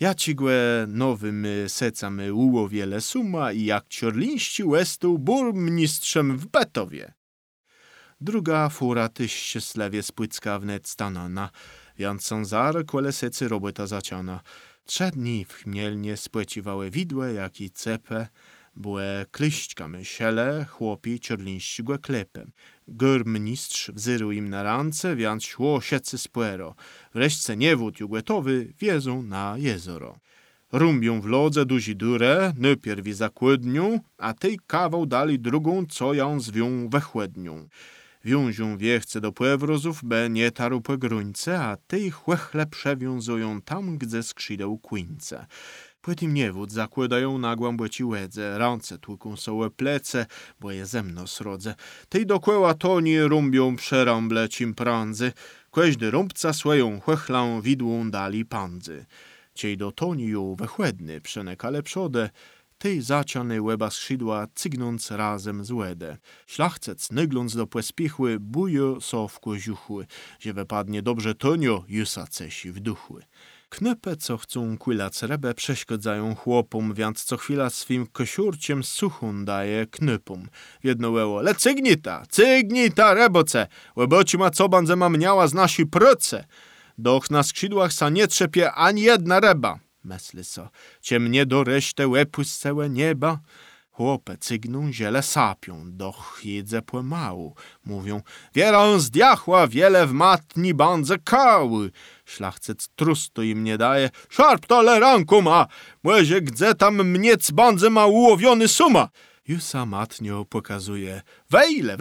Ja cigłe nowymy secamy ułowiele suma i jak ciorlińści łestu burmistrzem w Betowie. Druga fura tyś slewie spłycka wnet stanana, więc są zar kole secy robota zaciana. 3 dni w chmielnie spłeciwałe widłe, jak i cepę, byłe klyśćka mysiele, chłopi ciorlińści głe klepem. Górmistrz wzyruł im na rance, więc szło siecy spłero. Wreszcie niewód jugłetowy wiezą na jezoro. Rumbią w lodze duzi durę, najpierw zakłodnią, a tej kawał dali drugą, co ją zwią we chłodnią. Wiążą wiechce do płewrozów, be nie taru po gruńce, a tej chłechle przewiązują tam, gdzie skrzydeł kłyńce. Płytim niewód zakładają na głęboci łedze, ręce tłuką sołe plece, bo je zemno srodze. Tej dokłęła toni rumbią przerąble cim prądzy, każdy rąbca swoją chłechlą widłą dali pandzy. Ciej do toni ją wechłedny przenekale przodę, tej zaciany łeba skrzydła, cygnąc razem z łedę. Szlachcec, nygląc do płespichły, bujo so w koziuchły, że wypadnie dobrze tonio, jusa cesi w duchły. Knepę, co chcą kłylać rebę, przeszkodzają chłopom, więc co chwila swym kosiurciem suchą daje knypom. Jedno łeło, le cygnita, reboce, łeboci ma co bandze ma mniała z nasi proce. Doch na skrzydłach sa nie trzepie ani jedna reba. Mesly so, ciemnie do resztę łepu z całe nieba. Chłope cygną, ziele sapią, doch jedze pomału. Mówią, wierą zdiachła, wiele w matni bandze kały. Szlachcic trustu im nie daje, szarp tole ranku ma, młezie gdzie tam mniec bandze ma ułowiony suma. Jusa matnio pokazuje, wejle,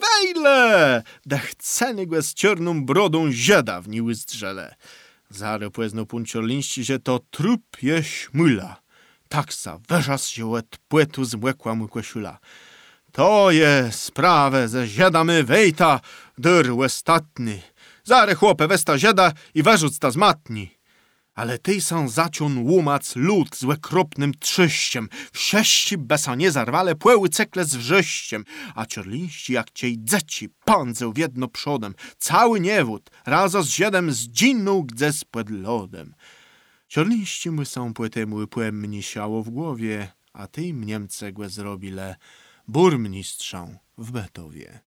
dech ceny głę z czarną brodą zieda w niły zdrzele. Zare płezno punciorlińści, że to trup je śmula. Taksa weżas się od płytu zmłekła mu koszula. To je sprawę ze ziedamy wejta, dyr łestatny. Zare chłopę westa zieda i wyrzuc ta z matni. Ale tej są zacion łumac lud z łekropnym trzyściem. W sześci besa nie zarwale płeły cekle z wrześciem. A ciorlińści jak ciej dzeci pędzą w jedno przodem. Cały niewód razo z ziedem zdzinnął gdzie spod lodem. Ciorlińści my są płytemu płem mnie siało w głowie, a tej mniemce głę zrobile burmistrzą w Betowie.